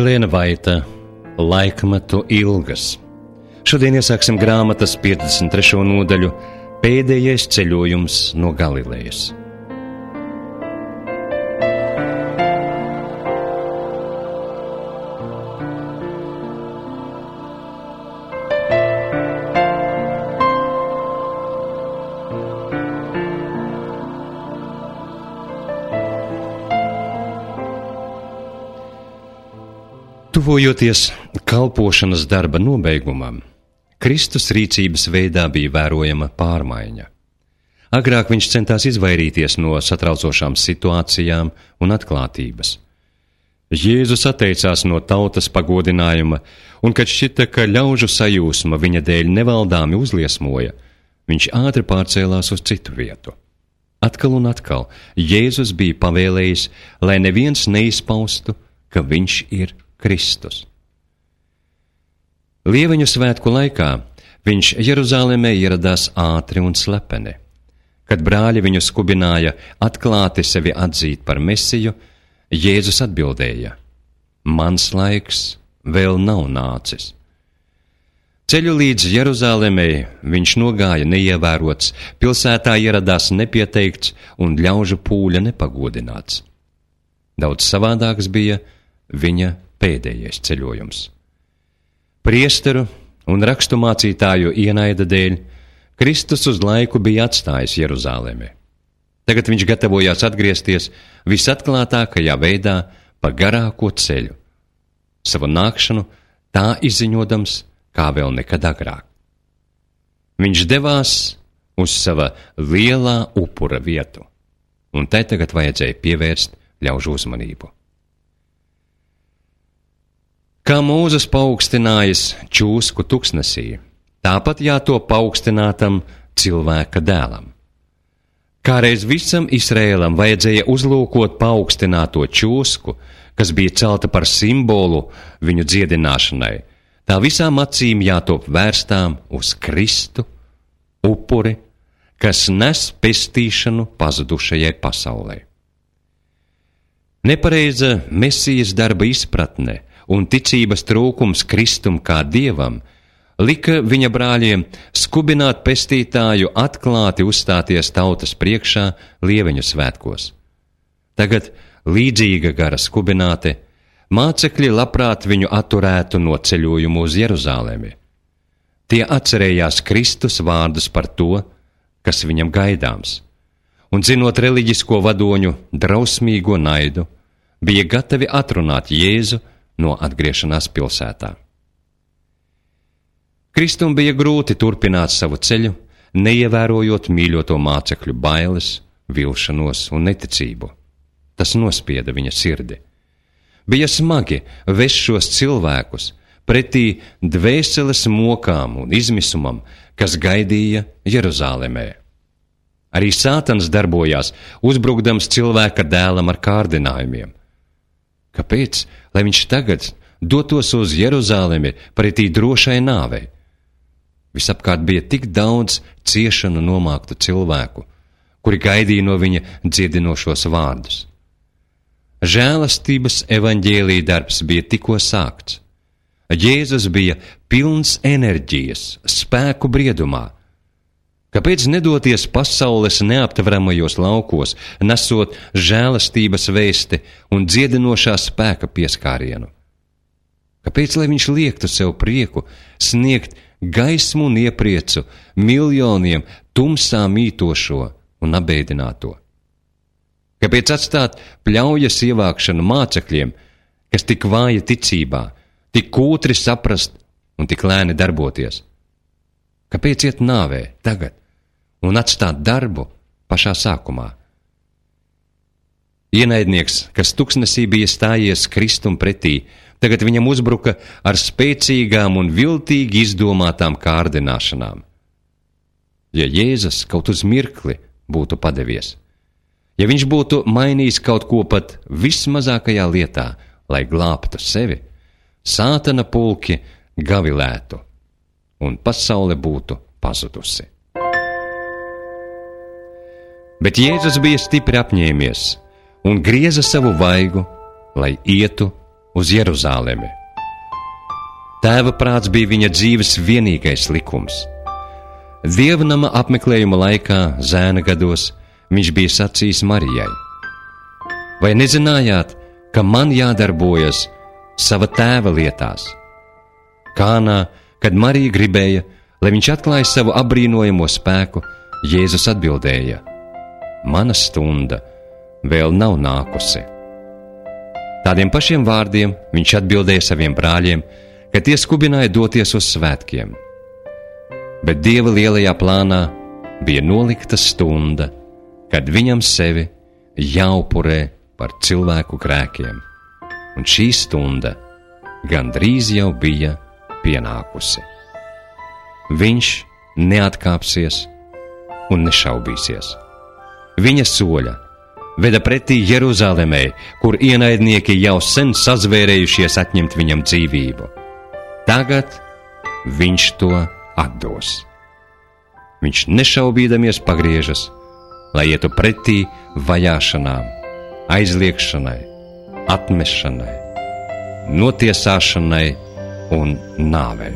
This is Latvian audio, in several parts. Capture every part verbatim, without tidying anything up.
Milēna Vaita, Laikmetu ilgas. Šodien iesāksim grāmatas piecdesmit trešo nodaļu Pēdējais ceļojums no Galilejas. Tuvojoties kalpošanas darba nobeigumam, Kristus rīcības veidā bija vērojama pārmaiņa. Agrāk viņš centās izvairīties no satraucošām situācijām un atklātības. Jēzus atteicās no tautas pagodinājuma, un kad šķita, ka ļaužu sajūsma viņa dēļ nevaldāmi uzliesmoja, viņš ātri pārcēlās uz citu vietu. Atkal un atkal Jēzus bija pavēlējis, lai neviens neizpaustu, ka viņš ir Kristus. Lieveņu svētku laikā viņš Jeruzālēmē ieradās ātri un slepeni. Kad brāļi viņu skubināja atklāti sevi atzīt par Mesiju, Jēzus atbildēja: Mans laiks vēl nav nācis. Ceļu līdz Jeruzālēmē viņš nogāja neievērots, pilsētā ieradās nepieteikts un ļaužu pūļa nepagodināts. Daudz savādāks bija viņa pēdējais ceļojums. Priesteru un raksturmācītāju ienaida dēļ Kristus uz laiku bija atstājis Jeruzālēmē. Tagad viņš gatavojās atgriezties visatklātākajā veidā pa garāko ceļu, savu nākšanu tā izziņodams, kā vēl nekad agrāk. Viņš devās uz sava lielā upura vietu, un tai tagad vajadzēja pievērst ļaužu uzmanību. Kā Mūzes paaugstinājis čūsku tuksnesī, tāpat jātop paaugstinātam cilvēka dēlam. Kāreiz visam Izraēlam vajadzēja uzlūkot paaugstināto čūsku, kas bija celta par simbolu viņu dziedināšanai, tā visām acīm jātop vērstām uz Kristu, upuri, kas nes pestīšanu pazudušajai pasaulē. Nepareiza Mesijas darba izpratne un ticības trūkums Kristum kā Dievam lika viņa brāļiem skubināt pestītāju atklāti uzstāties tautas priekšā lieveņu svētkos. Tagad, līdzīga gara skubināte, mācekļi labprāt viņu atturētu no ceļojumu uz Jeruzālēmi. Tie atcerējās Kristus vārdus par to, kas viņam gaidāms, un zinot reliģisko vadoņu drausmīgo naidu, bija gatavi atrunāt Jēzu no atgriešanās pilsētā. Kristum bija grūti turpināt savu ceļu, neievērojot mīļoto mācekļu bailes, vilšanos un neticību. Tas nospieda viņa sirdi. Bija smagi vest šos cilvēkus pretī dvēseles mokām un izmisumam, kas gaidīja Jeruzālēmē. Arī Sātans darbojās, uzbrukdams cilvēka dēlam ar kārdinājumiem. Kāpēc, lai viņš tagad dotos uz Jeruzālemi pretī drošai nāvei? Visapkārt bija tik daudz ciešanu nomāktu cilvēku, kuri gaidīja no viņa dziedinošos vārdus. Žēlastības evaņģēlija darbs bija tikko sākts. Jēzus bija pilns enerģijas, spēku briedumā. Kāpēc nedoties pasaules neaptveramajos laukos, nesot žēlastības vēsti un dziedinošā spēka pieskārienu? Kāpēc, lai viņš liektu sev prieku, sniegt gaismu un iepriecu miljoniem tumsā mītošo un abēdināto? Kāpēc atstāt pļaujas ievākšanu mācekļiem, kas tik vāja ticībā, tik kūtri saprast un tik lēni darboties? Kāpēc iet nāvē tagad un atstāt darbu pašā sākumā? Ienaidnieks, kas tuksnesī bija stājies Kristum pretī, tagad viņam uzbruka ar spēcīgām un viltīgi izdomātām kārdināšanām. Ja Jēzus kaut uz mirkli būtu padevies, ja viņš būtu mainījis kaut ko pat vismazākajā lietā, lai glābtu sevi, Sātana pulki gavilētu, un pasaule būtu pazudusi. Bet Jēzus bija stipri apņēmies un grieza savu vaigu, lai ietu uz Jeruzalemi. Tēva prāts bija viņa dzīves vienīgais likums. Dievnama apmeklējuma laikā, zēna gados, viņš bija sacījis Marijai: vai nezinājāt, ka man jādarbojas sava tēva lietās? Kānā, kad Marija gribēja, lai viņš atklāja savu apbrīnojamo spēku, Jēzus atbildēja: mana stunda vēl nav nākusi. Tādiem pašiem vārdiem viņš atbildēja saviem brāļiem, ka tie skubināja doties uz svētkiem. Bet Dieva lielajā plānā bija nolikta stunda, kad viņam sevi jāupurē par cilvēku grēkiem, un šī stunda gandrīz jau bija pienākusi. Viņš neatkāpsies un nešaubīsies. Viņa soļa veda pretī Jeruzalemei, kur ienaidnieki jau sen sazvērējušies atņemt viņam dzīvību. Tagad viņš to atdos. Viņš nešaubīdamies pagriežas, lai ietu pretī vajāšanām, aizliegšanai, atmešanai, notiesāšanai un nāvei.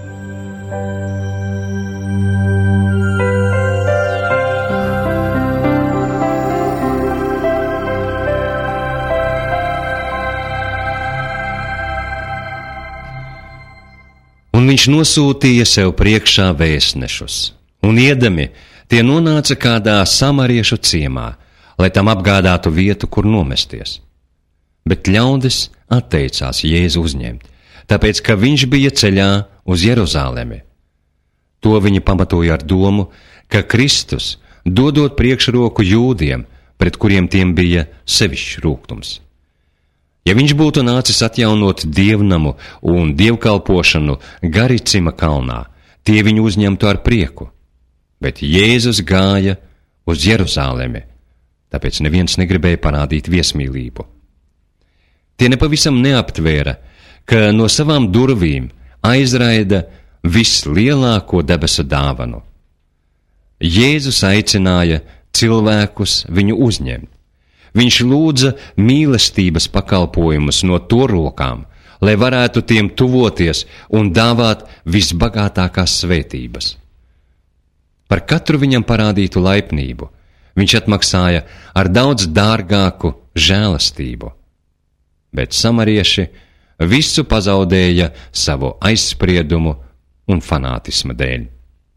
Un viņš nosūtīja sev priekšā vēstnešus, un iedami tie nonāca kādā samariešu ciemā, lai tam apgādātu vietu, kur nomesties. Bet ļaudis atteicās Jēzu uzņemt, tāpēc, ka viņš bija ceļā uz Jeruzalemi. To viņi pamatoja ar domu, ka Kristus dodot priekšroku jūdiem, pret kuriem tiem bija sevišķs rūgtums. Ja viņš būtu nācis atjaunot dievnamu un dievkalpošanu Garicima kalnā, tie viņu uzņemtu ar prieku. Bet Jēzus gāja uz Jeruzalemi, tāpēc neviens negribēja parādīt viesmīlību. Tie nepavisam neaptvēra, ka no savām durvīm aizraida vislielāko debesu dāvanu. Jēzus aicināja cilvēkus viņu uzņemt. Viņš lūdza mīlestības pakalpojumus no to rokām, lai varētu tiem tuvoties un dāvāt visbagātākās svētības. Par katru viņam parādītu laipnību viņš atmaksāja ar daudz dārgāku žēlastību. Bet samarieši visu pazaudēja savu aizspriedumu un fanātisma dēļ.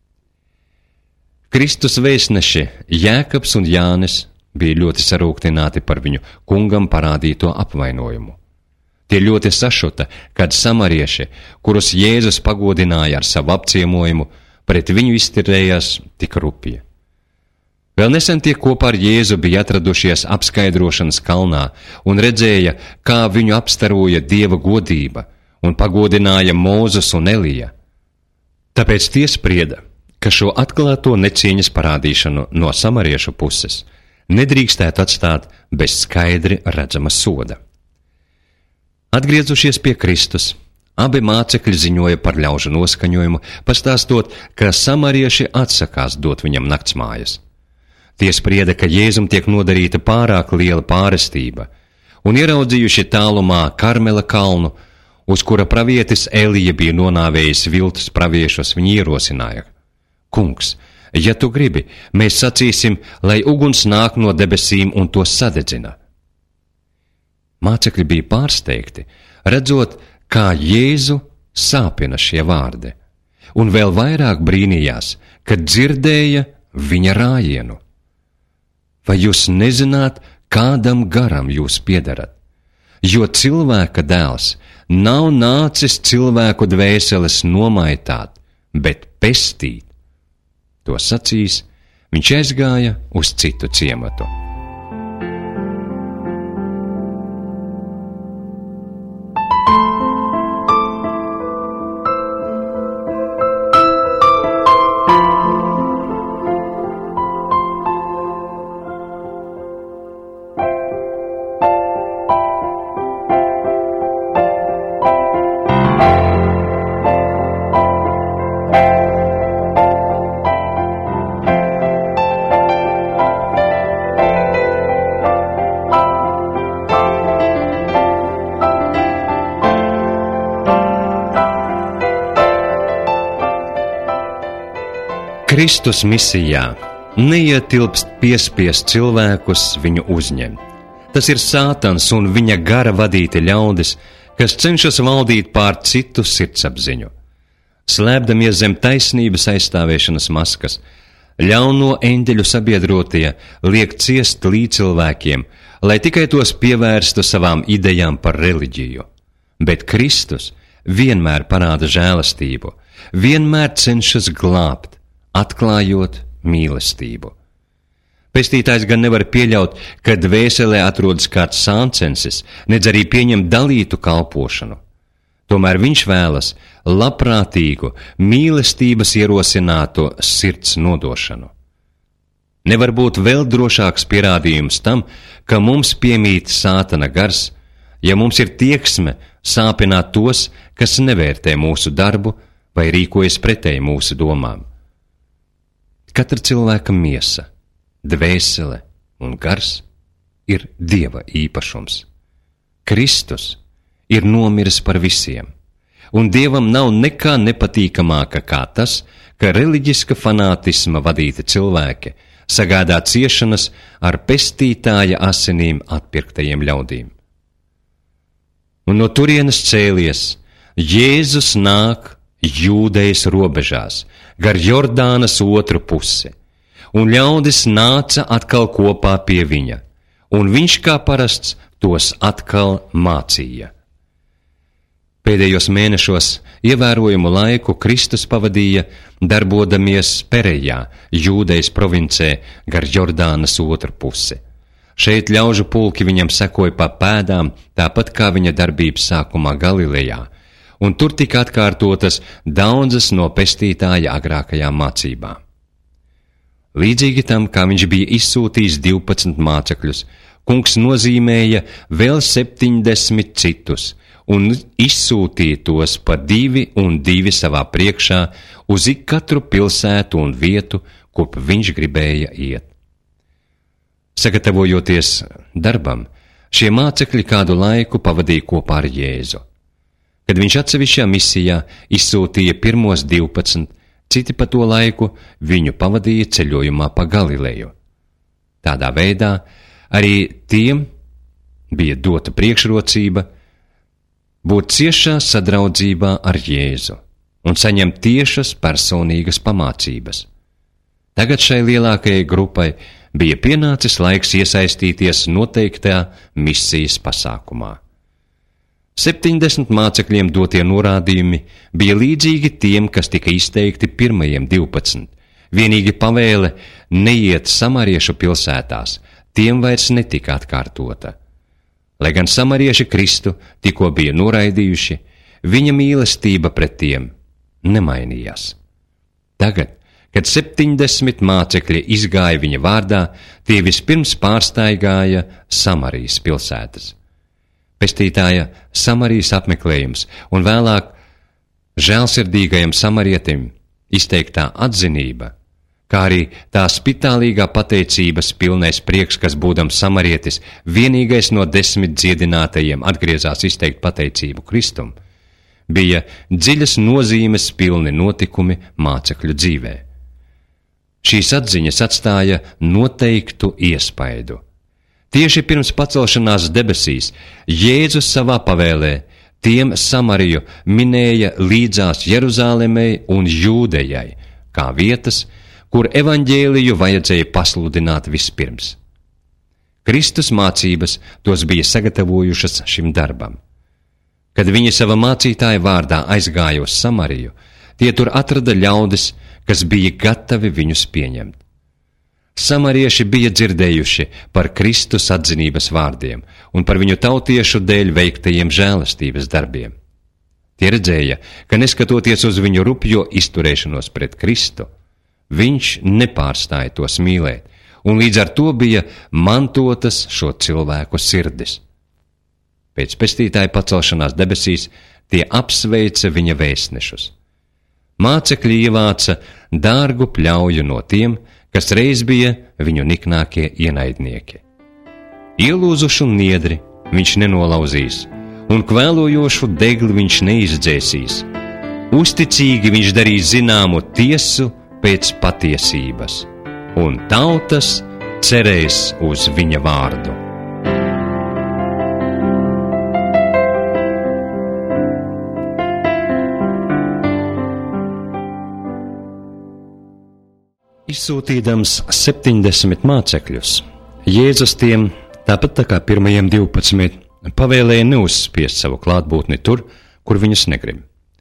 Kristus vēstneši Jēkabs un Jānis bija ļoti sarūktināti par viņu kungam parādīto apvainojumu. Tie ļoti sašuta, kad samarieši, kurus Jēzus pagodināja ar savu apciemojumu, pret viņu izturējās tik rupji. Vēl nesen tie kopā ar Jēzu bija atradušies apskaidrošanas kalnā un redzēja, kā viņu apstaroja Dieva godība un pagodināja Mūzes un Elija. Tāpēc tie sprieda, ka šo atklāto necieņas parādīšanu no samariešu puses nedrīkstētu atstāt bez skaidri redzama soda. Atgriezušies pie Kristus, abi mācekļi ziņoja par ļaužu noskaņojumu, pastāstot, ka samarieši atsakās dot viņam naktsmājas. Tie sprieda, ka Jēzum tiek nodarīta pārāk liela pārestība, un ieraudzījuši tālumā Karmela kalnu, uz kura pravietis Elija bija nonāvējis viltus praviešus, viņi ierosināja: Kungs, ja tu gribi, mēs sacīsim, lai uguns nāk no debesīm un to sadedzina. Mācekļi bija pārsteigti, redzot, kā Jēzu sāpina šie vārdi, un vēl vairāk brīnījās, kad dzirdēja viņa rājienu. Vai jūs nezināt, kādam garam jūs piedarat? Jo cilvēka dēls nav nācis cilvēku dvēseles nomaitāt, bet pestīt. To sacīs, viņš aizgāja uz citu ciematu. Kristus misijā neietilpst piespiest cilvēkus viņu uzņemt. Tas ir Sātans un viņa gara vadīti ļaudis, kas cenšas valdīt pār citu sirdsapziņu. Slēpdamies zem taisnības aizstāvēšanas maskas, ļauno eņģeļu sabiedrotie liek ciest līdzcilvēkiem, lai tikai tos pievērstu savām idejām par reliģiju. Bet Kristus vienmēr parāda žēlastību, vienmēr cenšas glābt, atklājot mīlestību. Pestītājs gan nevar pieļaut, ka dvēselē atrodas kāds sāncensis, nedz arī pieņem dalītu kalpošanu. Tomēr viņš vēlas labprātīgu, mīlestības ierosināto sirds nodošanu. Nevar būt vēl drošāks pierādījums tam, ka mums piemīt Sātana gars, ja mums ir tieksme sāpināt tos, kas nevērtē mūsu darbu vai rīkojas pretēji mūsu domām. Katra cilvēka miesa, dvēsele un gars ir Dieva īpašums. Kristus ir nomiris par visiem, un Dievam nav nekā nepatīkamāka kā tas, ka reliģiska fanātisma vadīti cilvēki sagādā ciešanas ar pestītāja asinīm atpirktajiem ļaudīm. Un no turienes cēlies, Jēzus nāk Jūdejas robežās, gar Jordānas otru pusi, un ļaudis nāca atkal kopā pie viņa, un viņš kā parasts tos atkal mācīja. Pēdējos mēnešos ievērojumu laiku Kristus pavadīja darbodamies Perejā, Jūdejas provincē, gar Jordānas otru pusi. Šeit ļaužu pulki viņam sekoja pa pēdām, tāpat kā viņa darbības sākumā Galilejā, un tur tika atkārtotas daudzas no pestītāja agrākajām mācībām. Līdzīgi tam, kā viņš bija izsūtījis divpadsmit mācekļus, kungs nozīmēja vēl septiņdesmit citus un izsūtīja tos pa divi un divi savā priekšā uz ik katru pilsētu un vietu, kur viņš gribēja iet. Sagatavojoties darbam, šie mācekļi kādu laiku pavadīja kopā ar Jēzu. Kad viņš atsevišķā misijā izsūtīja pirmos divpadsmit, citi pa to laiku viņu pavadīja ceļojumā pa Galileju. Tādā veidā arī tiem bija dota priekšrocība būt ciešā sadraudzībā ar Jēzu un saņemt tiešas personīgas pamācības. Tagad šai lielākajai grupai bija pienācis laiks iesaistīties noteiktā misijas pasākumā. Septiņdesmit mācekļiem dotie norādījumi bija līdzīgi tiem, kas tika izteikti pirmajiem divpadsmit. Vienīgi pavēle neiet samariešu pilsētās, tiem vairs netika atkārtota. Lai gan samarieši Kristu tikko bija noraidījuši, viņa mīlestība pret tiem nemainījās. Tagad, kad septiņdesmit mācekļi izgāja viņa vārdā, tie vispirms pārstaigāja Samarijas pilsētas. Pestītāja Samarijas apmeklējums un vēlāk žēlsirdīgajam samarietim izteiktā atzinība, kā arī tā spitālīgā pateicības pilnais prieks, kas būdams samarietis vienīgais no desmit dziedinātajiem atgriezās izteikt pateicību Kristum, bija dziļas nozīmes pilni notikumi mācekļu dzīvē. Šīs atziņas atstāja noteiktu iespaidu. Tieši pirms pacelšanās debesīs Jēzus savā pavēlē tiem Samariju minēja līdzās Jeruzālemei un Jūdejai, kā vietas, kur evaņģēliju vajadzēja pasludināt vispirms. Kristus mācības tos bija sagatavojušas šim darbam. Kad viņi sava mācītāja vārdā aizgāja uz Samariju, tie tur atrada ļaudis, kas bija gatavi viņus pieņemt. Samarieši bija dzirdējuši par Kristus atzinības vārdiem un par viņu tautiešu dēļ veiktajiem žēlastības darbiem. Tie redzēja, ka neskatoties uz viņu rupjo izturēšanos pret Kristu, viņš nepārstāja tos mīlēt, un līdz ar to bija mantotas šo cilvēku sirdis. Pēc pestītāja pacelšanās debesīs tie apsveica viņa vēstnešus. Mācekļi ievāca dārgu pļauju no tiem, kas reiz bija viņu niknākie ienaidnieki. Ielūzušu niedri viņš nenolauzīs, un kvēlojošu degli viņš neizdzēsīs. Uzticīgi viņš darīs zināmu tiesu pēc patiesības, un tautas cerēs uz viņa vārdu. Izsūtīdams septiņdesmit mācekļus, Jēzus tiem, tāpat tā kā pirmajiem divpadsmit, pavēlēja neuzspiest savu klātbūtni tur, kur viņus negrib.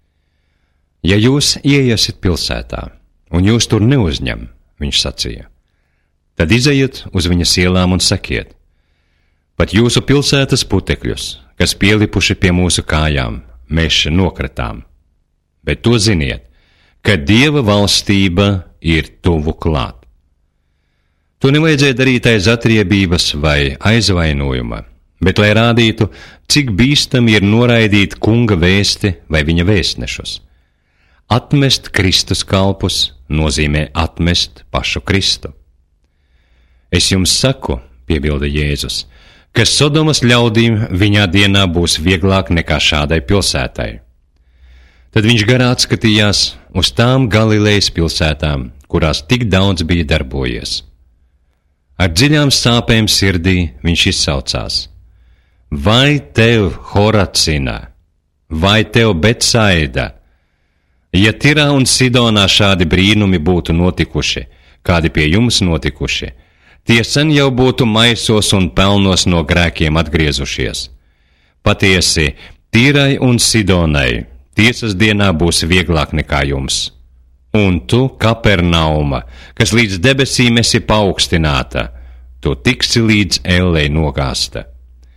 Ja jūs ieiesit pilsētā, un jūs tur neuzņem, viņš sacīja, tad izejiet uz viņas ielām un sakiet: pat jūsu pilsētas putekļus, kas pielipuši pie mūsu kājām, mēs nokratām. Bet to ziniet, ka Dieva valstība ir tuvu klāt. To nevajadzēja darīt aiz atriebības vai aizvainojuma, bet lai rādītu, cik bīstami ir noraidīt kunga vēsti vai viņa vēstnešus. Atmest Kristus kalpus nozīmē atmest pašu Kristu. Es jums saku, piebilda Jēzus, ka Sodomas ļaudīm viņā dienā būs vieglāk nekā šādai pilsētai. Tad viņš garā atskatījās uz tām Galilejas pilsētām, kurās tik daudz bija darbojies. Ar dziļām sāpēm sirdī viņš izsaucās: vai tev, Horacina, vai tev, Betsaida, ja Tirā un Sidonā šādi brīnumi būtu notikuši, kādi pie jums notikuši, tie sen jau būtu maisos un pelnos no grēkiem atgriezušies. Patiesi, Tīrai un Sidonai tiesas dienā būs vieglāk nekā jums. Un tu, Kapernauma, kas līdz debesīm esi paaugstināta, tu tiksi līdz ellei nogāsta.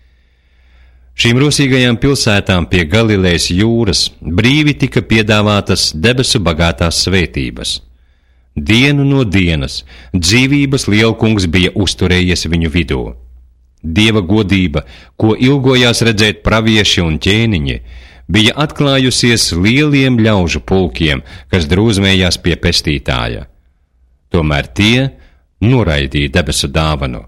Šīm rosīgajām pilsētām pie Galilejas jūras brīvi tika piedāvātas debesu bagātās svētības. Dienu no dienas dzīvības lielkungs bija uzturējies viņu vidū. Dieva godība, ko ilgojās redzēt pravieši un ķēniņi, bija atklājusies lieliem ļaužu pulkiem, kas drūzmējās pie pestītāja. Tomēr tie noraidīja debesu dāvanu.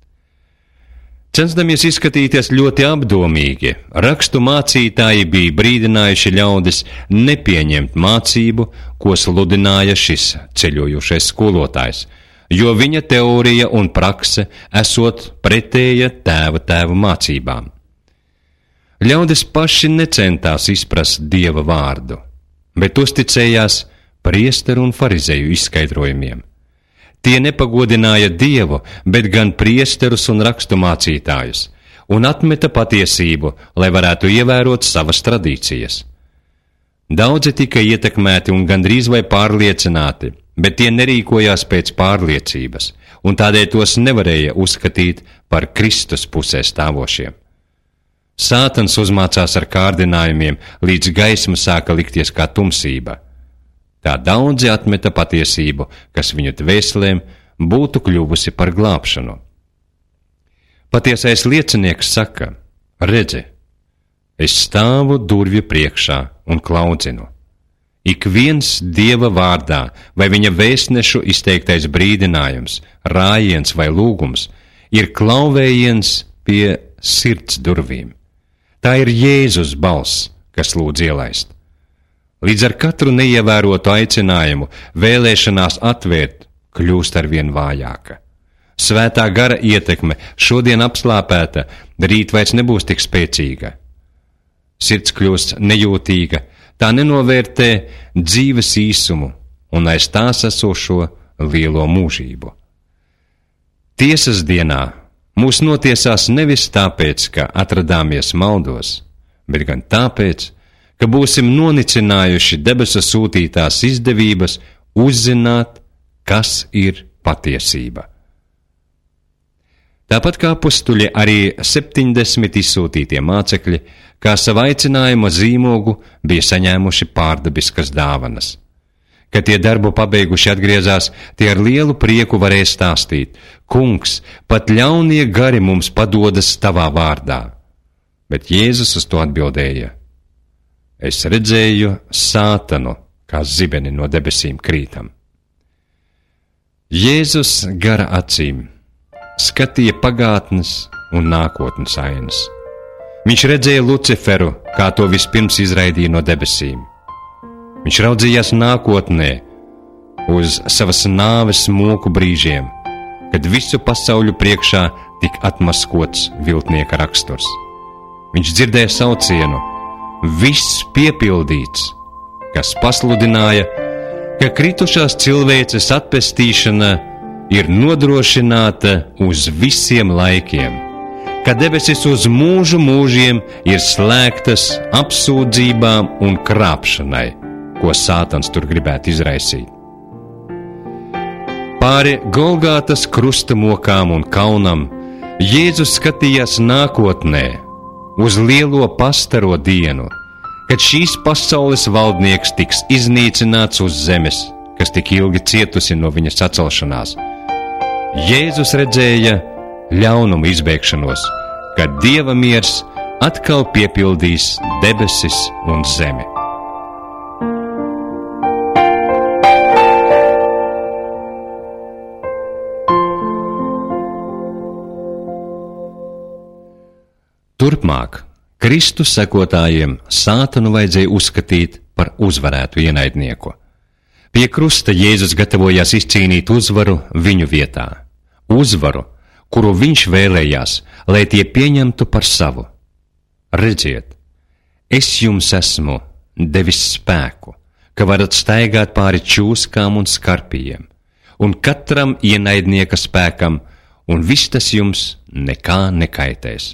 Censdamies izskatīties ļoti apdomīgi, rakstu mācītāji bija brīdinājuši ļaudis nepieņemt mācību, ko sludināja šis ceļojušais skolotājs, jo viņa teorija un prakse esot pretēja tēva tēva mācībām. Ļaudis paši necentās izprast Dieva vārdu, bet uzticējās priesteru un farizeju izskaidrojumiem. Tie nepagodināja Dievu, bet gan priesterus un rakstumācītājus, un atmeta patiesību, lai varētu ievērot savas tradīcijas. Daudzi tika ietekmēti un gandrīz vai pārliecināti, bet tie nerīkojās pēc pārliecības, un tādēļ tos nevarēja uzskatīt par Kristus pusē stāvošiem. Sātans uzmācās ar kārdinājumiem, līdz gaisma sāka likties kā tumsība. Tā daudzi atmeta patiesību, kas viņu dvēselēm būtu kļuvusi par glābšanu. Patiesais liecinieks saka: redzi, es stāvu durvju priekšā un klaudzinu. Ik viens Dieva vārdā vai viņa vēstnešu izteiktais brīdinājums, rājiens vai lūgums ir klauvējiens pie sirds durvīm. Tā ir Jēzus balss, kas lūdz ielaist. Līdz ar katru neievērotu aicinājumu vēlēšanās atvērt kļūst arvien vājāka. Svētā gara ietekme, šodien apslāpēta, rīt vairs nebūs tik spēcīga. Sirds kļūst nejūtīga, tā nenovērtē dzīves īsumu un aiz tās esošo lielo mūžību. Tiesas dienā mūs notiesās nevis tāpēc, ka atradāmies maldos, bet gan tāpēc, ka būsim nonicinājuši debesu sūtītās izdevības uzzināt, kas ir patiesība. Tāpat kā apustuļi, arī septiņdesmit izsūtītie mācekļi, kā savu aicinājuma zīmogu, bija saņēmuši pārdabiskas dāvanas. Kad tie darbu pabeiguši atgriezās, tie ar lielu prieku varēja stāstīt: kungs, pat ļaunie gari mums padodas tavā vārdā. Bet Jēzus uz to atbildēja: es redzēju sātanu, kā zibeni no debesīm krītam. Jēzus gara acīm skatīja pagātnes un nākotnes ainas. Viņš redzēja Luciferu, kā to vispirms izraidīja no debesīm. Viņš raudzījās nākotnē, uz savas nāves moku brīžiem, kad visu pasauļu priekšā tik atmaskots viltnieka raksturs. Viņš dzirdēja saucienu: viss piepildīts, kas pasludināja, ka kritušās cilvēces atpestīšana ir nodrošināta uz visiem laikiem, ka debesis uz mūžu mūžiem ir slēgtas apsūdzībām un krāpšanai, ko Sātans tur gribētu izraisīt. Pāri Golgātas krusta mokām un kaunam Jēzus skatījās nākotnē, uz lielo pastaro dienu, kad šīs pasaules valdnieks tiks iznīcināts uz zemes, kas tik ilgi cietusi no viņa sacelšanās. Jēzus redzēja ļaunumu izbēgšanos, kad Dieva miers atkal piepildīs debesis un zemi. Turpmāk Kristus sekotājiem Sātanu vajadzēja uzskatīt par uzvarētu ienaidnieku. Pie krusta Jēzus gatavojās izcīnīt uzvaru viņu vietā. Uzvaru, kuru viņš vēlējās, lai tie pieņemtu par savu. Redziet, es jums esmu devis spēku, ka varat staigāt pāri čūskām un skarpijiem, un katram ienaidnieka spēkam, un viss tas jums nekā nekaitēs.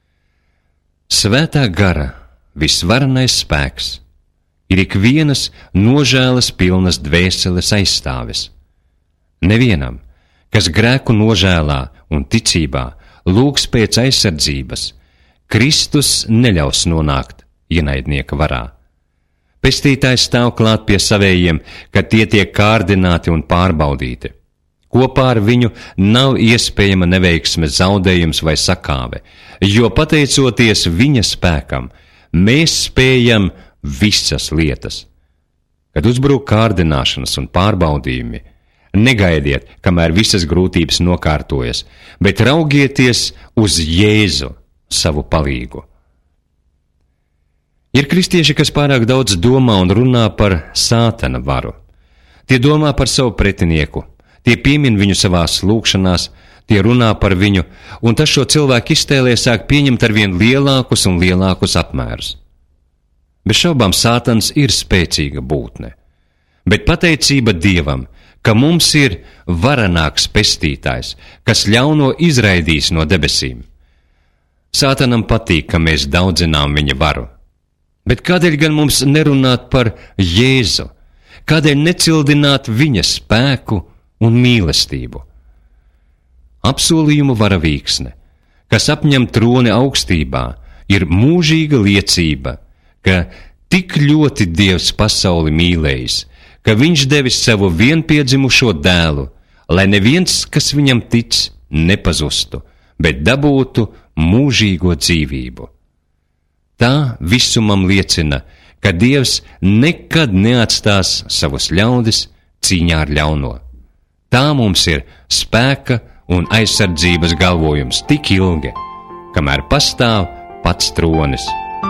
Svētā gara, visvarenais spēks, ir ikvienas nožēlas pilnas dvēseles aizstāvis. Nevienam, kas grēku nožēlā un ticībā lūgs pēc aizsardzības, Kristus neļaus nonākt ienaidnieka varā. Pestītājs stāv klāt pie savējiem, kad tie tiek kārdināti un pārbaudīti. Kopā ar viņu nav iespējama neveiksme, zaudējums vai sakāve, jo pateicoties viņa spēkam, mēs spējam visas lietas. Kad uzbrūk kārdināšanas un pārbaudījumi, negaidiet, kamēr visas grūtības nokārtojas, bet raugieties uz Jēzu, savu palīgu. Ir kristieši, kas pārāk daudz domā un runā par Sātana varu. Tie domā par savu pretinieku, tie piemin viņu savās lūkšanās, tie runā par viņu, un tas šo cilvēku iztēlē sāk pieņemt arvien lielākus un lielākus apmērus. Bez šaubām Sātans ir spēcīga būtne, bet pateicība Dievam, ka mums ir varenāks pestītājs, kas ļauno izraidīs no debesīm. Sātanam patīk, ka mēs daudzinām viņa varu, bet kādēļ gan mums nerunāt par Jēzu, kādēļ necildināt viņa spēku un mīlestību? Apsolījumu varavīksne, kas apņem troni augstībā, ir mūžīga liecība, ka tik ļoti Dievs pasauli mīlējis, ka viņš devis savu vienpiedzimušo dēlu, lai neviens, kas viņam tic, nepazustu, bet dabūtu mūžīgo dzīvību. Tā visumam liecina, ka Dievs nekad neatstās savus ļaudis cīņā ar ļauno. Tā mums ir spēka un aizsardzības galvojums tik ilgi, kamēr pastāv pats tronis.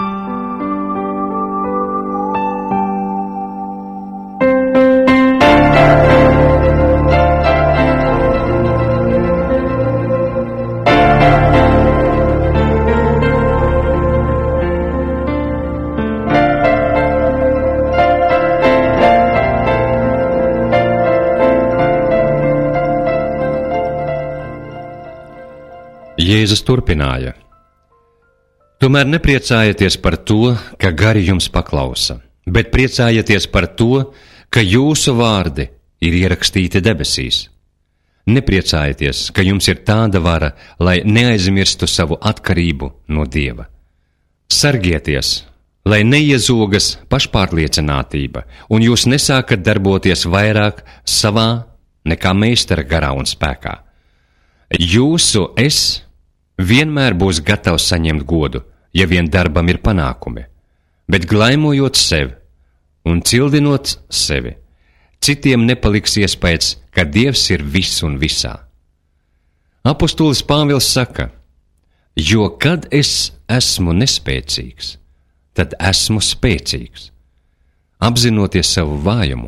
Jēzus turpināja: Tomēr nepriecājieties par to, ka gari jums paklausa, bet priecājieties par to, ka jūsu vārdi ir ierakstīti debesīs. Nepriecājieties, ka jums ir tāda vara, lai neaizmirstu savu atkarību no Dieva. Sargieties, lai neiezogas pašpārliecinātība, un jūs nesākat darboties vairāk savā nekā meistara garā un spēkā. Jūsu es vienmēr būs gatavs saņemt godu, ja vien darbam ir panākumi, bet glaimojot sevi un cildinot sevi, citiem nepaliks iespējas, ka Dievs ir viss un visā. Apostolis Pāvils saka: jo kad es esmu nespēcīgs, tad esmu spēcīgs. Apzinoties savu vājumu,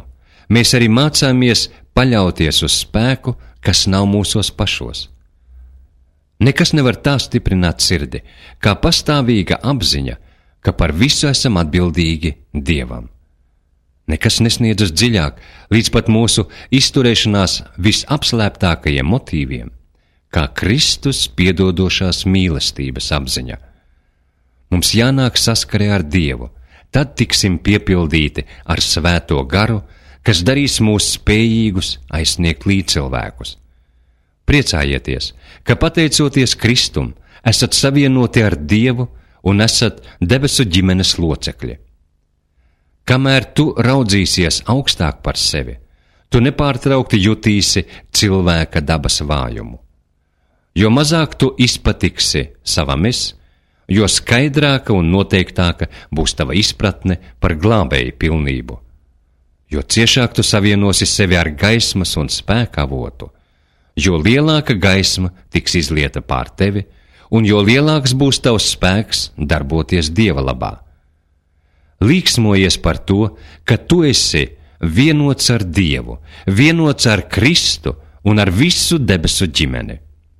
mēs arī mācāmies paļauties uz spēku, kas nav mūsos pašos. Nekas nevar tā stiprināt sirdi, kā pastāvīga apziņa, ka par visu esam atbildīgi Dievam. Nekas nesniedzas dziļāk līdz pat mūsu izturēšanās visapslēptākajiem motīviem, kā Kristus piedodošās mīlestības apziņa. Mums jānāk saskarē ar Dievu, tad tiksim piepildīti ar svēto garu, kas darīs mūs spējīgus aizsniegt līdzcilvēkus. Priecājieties, ka pateicoties Kristum, esat savienoti ar Dievu un esat debesu ģimenes locekļi. Kamēr tu raudzīsies augstāk par sevi, tu nepārtraukti jutīsi cilvēka dabas vājumu. Jo mazāk tu izpatiksi savam es, jo skaidrāka un noteiktāka būs tava izpratne par glābēju pilnību. Jo ciešāk tu savienosi sevi ar gaismas un spēka avotu, jo lielāka gaisma tiks izlieta pār tevi, un jo lielāks būs tavs spēks darboties Dieva labā. Līksmojies par to, ka tu esi vienots ar Dievu, vienots ar Kristu un ar visu debesu ģimeni.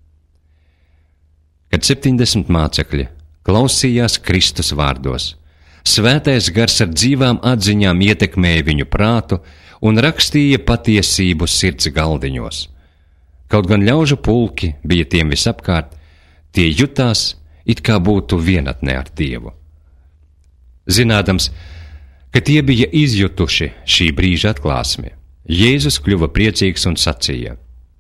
Kad septiņdesmit mācekļi klausījās Kristus vārdos, Svētais gars ar dzīvām atziņām ietekmēja viņu prātu un rakstīja patiesību sirds galdiņos. Kaut gan ļaužu pulki bija tiem visapkārt, tie jutās, it kā būtu vienatnē ar Dievu. Zinādams, ka tie bija izjutuši šī brīža atklāsmi, Jēzus kļuva priecīgs un sacīja: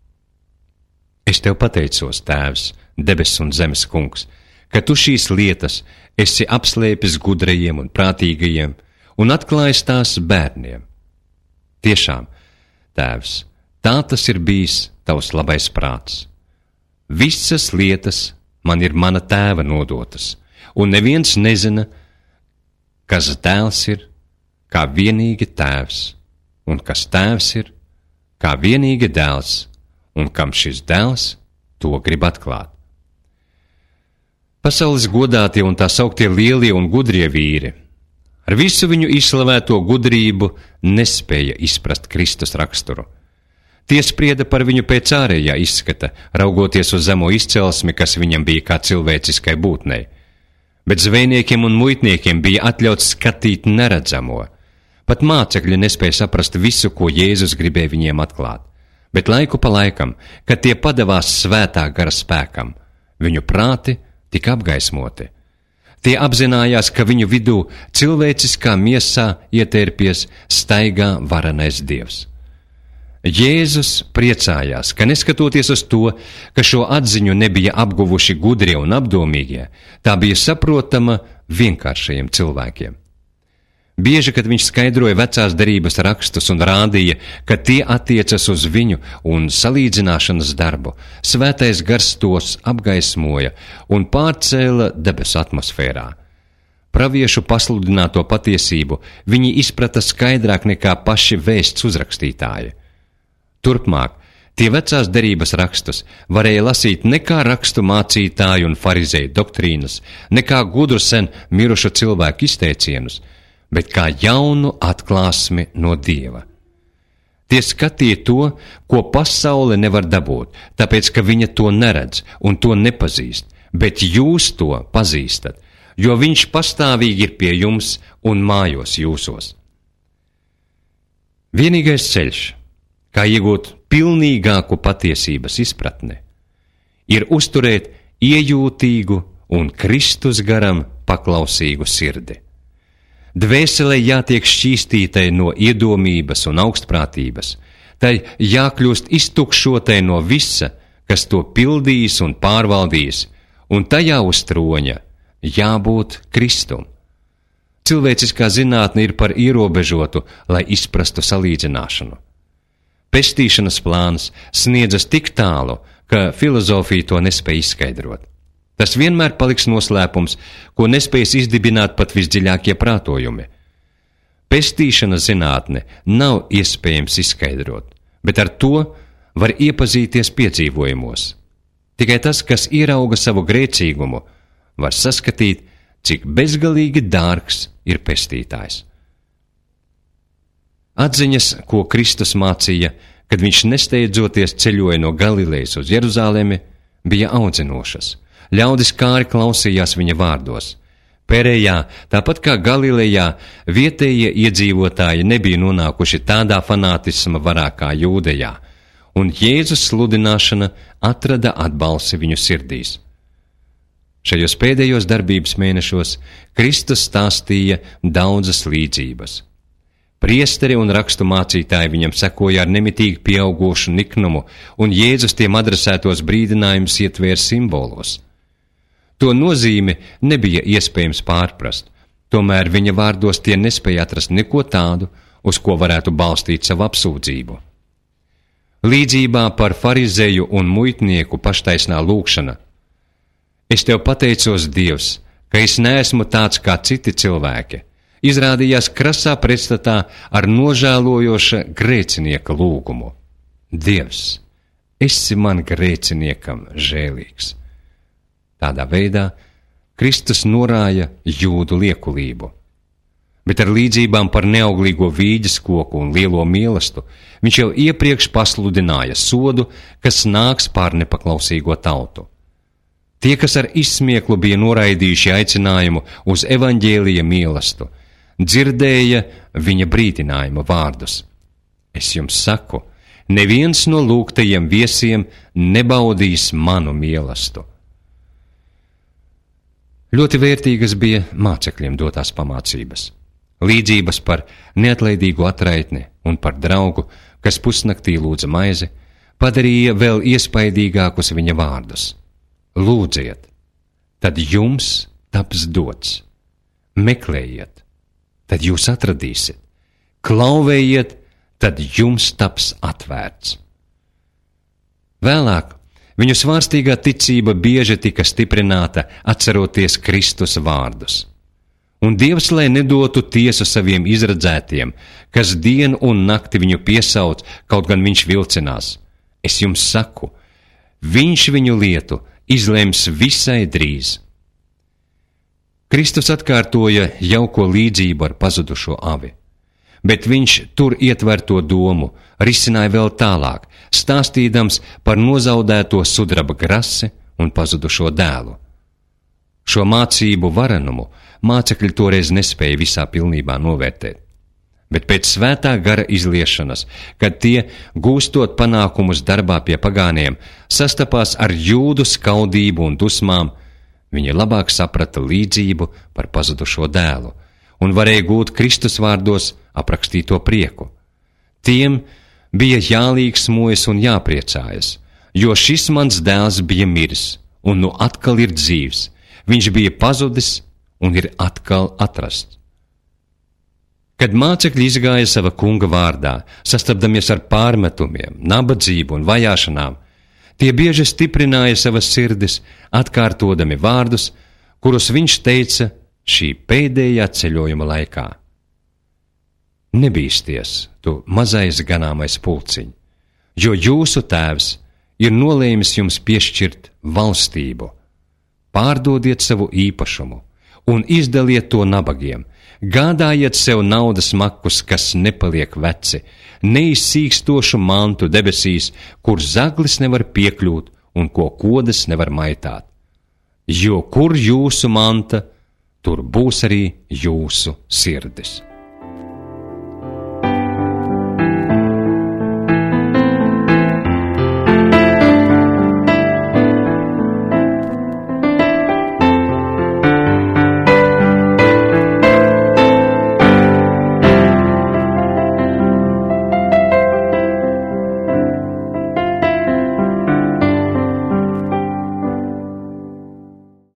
Es tev pateicos, Tēvs, debes un zemes kungs, ka tu šīs lietas esi apslēpis gudrajiem un prātīgajiem un atklājis tās bērniem. Tiešām, Tēvs, tā tas ir bijis tavs labais prāts. Visas lietas man ir mana tēva nodotas, un neviens nezina, kas dēls ir, kā vienīgi tēvs, un kas tēvs ir, kā vienīgi dēls, un kam šis dēls to grib atklāt. Pasaules godātie un tā sauktie lielie un gudrie vīri ar visu viņu izslavēto gudrību nespēja izprast Kristus raksturu. Tie sprieda par viņu pēc ārējā izskata, raugoties uz zemo izcelsmi, kas viņam bija kā cilvēciskai būtnei. Bet zvejniekiem un muitniekiem bija atļauts skatīt neredzamo. Pat mācekļi nespēja saprast visu, ko Jēzus gribēja viņiem atklāt. Bet laiku pa laikam, kad tie padavās svētā gara spēkam, viņu prāti tika apgaismoti. Tie apzinājās, ka viņu vidū cilvēciskā miesā ietērpies staigā varenais Dievs. Jēzus priecājās, ka neskatoties uz to, ka šo atziņu nebija apguvuši gudrie un apdomīgie, tā bija saprotama vienkāršajiem cilvēkiem. Bieži, kad viņš skaidroja vecās derības rakstus un rādīja, ka tie attiecas uz viņu un salīdzināšanas darbu, svētais gars tos apgaismoja un pārcēla debesu atmosfērā. Praviešu pasludināto patiesību viņi izprata skaidrāk nekā paši vēsts uzrakstītāji. Turpmāk, tie vecās derības rakstus varēja lasīt ne kā rakstu mācītāju un farizēju doktrīnas, ne kā gudru sen mirušu cilvēku izteicienus, bet kā jaunu atklāsmi no Dieva. Tie skatīja to, ko pasaule nevar dabūt, tāpēc, ka viņa to neredz un to nepazīst, bet jūs to pazīstat, jo viņš pastāvīgi ir pie jums un mājos jūsos. Vienīgais ceļš, kā iegūt pilnīgāku patiesības izpratni, ir uzturēt iejūtīgu un Kristus garam paklausīgu sirdi. Dvēselē jātiek šķīstītai no iedomības un augstprātības, tai jākļūst iztukšotai no visa, kas to pildīs un pārvaldīs, un tajā uz troņa jābūt Kristum. Cilvēciskā zinātne ir par ierobežotu, lai izprastu salīdzināšanu. Pestīšanas plāns sniedzas tik tālu, ka filozofija to nespēj izskaidrot. Tas vienmēr paliks noslēpums, ko nespējas izdibināt pat visdziļākie prātojumi. Pestīšanas zinātne nav iespējams izskaidrot, bet ar to var iepazīties piedzīvojumos. Tikai tas, kas ierauga savu grēcīgumu, var saskatīt, cik bezgalīgi dārgs ir pestītājs. Atziņas, ko Kristus mācīja, kad viņš nesteidzoties ceļoja no Galilejas uz Jeruzalemi, bija audzinošas. Ļaudis kāri klausījās viņa vārdos. Perejā, tāpat kā Galilejā, vietējie iedzīvotāji nebija nonākuši tādā fanātisma varā kā Jūdejā, un Jēzus sludināšana atrada atbalsi viņu sirdīs. Šajos pēdējos darbības mēnešos Kristus stāstīja daudzas līdzības. Priesteri un rakstu mācītāji viņam sekoja ar nemitīgi pieaugošu niknumu, un Jēzus tiem adresētos brīdinājumus ietvēra simbolos. To nozīmi nebija iespējams pārprast, tomēr viņa vārdos tie nespēja atrast neko tādu, uz ko varētu balstīt savu apsūdzību. Līdzībā par farizeju un muitnieku paštaisnā lūgšana: Es tev pateicos, Dievs, ka es neesmu tāds kā citi cilvēki, izrādījās krasā pretstatā ar nožēlojoša grēcinieka lūgumu. Dievs, esi man grēciniekam žēlīgs. Tādā veidā Kristus norāja jūdu liekulību. Bet ar līdzībām par neauglīgo vīģes koku un lielo mīlestību viņš jau iepriekš pasludināja sodu, kas nāks pār nepaklausīgo tautu. Tie, kas ar izsmieklu bija noraidījuši aicinājumu uz evaņģēlija mīlestību, dzirdēja viņa brīdinājuma vārdus. Es jums saku, neviens no lūgtajiem viesiem nebaudīs manu mīlestību. Ļoti vērtīgas bija mācekļiem dotās pamācības. Līdzības par neatlaidīgu atraitni un par draugu, kas pusnaktī lūdza maizi, padarīja vēl iespaidīgākus viņa vārdus. Lūdziet, tad jums taps dots. Meklējiet, tad jūs atradīsiet. Klauvējiet, tad jums taps atvērts. Vēlāk viņu svārstīgā ticība bieži tika stiprināta, atceroties Kristus vārdus. Un Dievs, lai nedotu tiesu saviem izradzētiem, kas dienu un nakti viņu piesauc, kaut gan viņš vilcinās. Es jums saku, viņš viņu lietu izlems visai drīz. Kristus atkārtoja jauko līdzību ar pazudušo avi, bet viņš tur ietverto domu risināja vēl tālāk, stāstīdams par nozaudēto sudraba grasi un pazudušo dēlu. Šo mācību varenumu mācekļi toreiz nespēja visā pilnībā novērtēt, bet pēc svētā gara izliešanas, kad tie, gūstot panākumus darbā pie pagāniem, sastapās ar jūdu skaudību un dusmām, viņi labāk saprata līdzību par pazudušo dēlu un varēja gūt Kristus vārdos aprakstīto prieku. Tiem bija jālīgsmojas un jāpriecājas, jo šis mans dēls bija miris un nu atkal ir dzīvs, viņš bija pazudis un ir atkal atrasts. Kad mācekļi izgāja sava kunga vārdā, sastapdamies ar pārmetumiem, nabadzību un vajāšanām, tie bieži stiprināja savas sirdis, atkārtodami vārdus, kurus viņš teica šī pēdējā ceļojuma laikā. Nebīsties, tu mazais ganāmais pulciņ, jo jūsu tēvs ir nolēmis jums piešķirt valstību. Pārdodiet savu īpašumu un izdaliet to nabagiem, gādājiet sev naudas makus, kas nepaliek veci, neizsīkstošu mantu debesīs, kur zaglis nevar piekļūt un ko kodas nevar maitāt. Jo kur jūsu manta, tur būs arī jūsu sirdis.